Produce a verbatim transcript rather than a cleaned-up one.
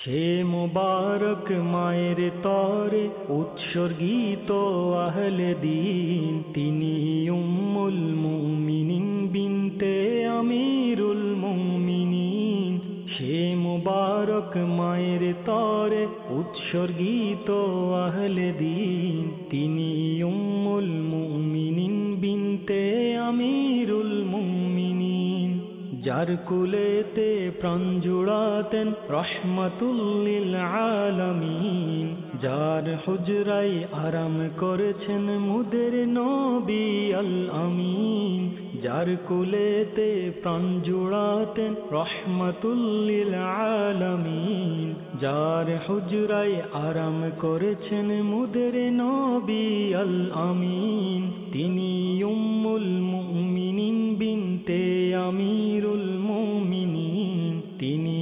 সে মুবারক মায়ের তরে উৎসর্গিত আহলে দিন, তিনি উম্মুল মুমিনিন বিনতে আমিরুল মুমিনিন। সে মুবারক মায়ের তরে উৎসর্গিত আহলে দিন, তিনি উম্মুল মুমিনিন বিনতে আমিরুল মুমিনিন। যার কুলেতে প্রাণ জুড়াতেন রহমাতুল লিল আলামিন, যার হুজরায় আরাম করেছেন মুদের নবী আল আমিন। যার কুলেতে প্রাণ জুড়াতেন রহমাতুল লিল আলামিন, যার হুজরায় আরাম করেছেন মুদের নবী আল আমিন। তিনি উম্মুল মুমিনিন বিনতে আমিরুল মুমিনিন, তিনি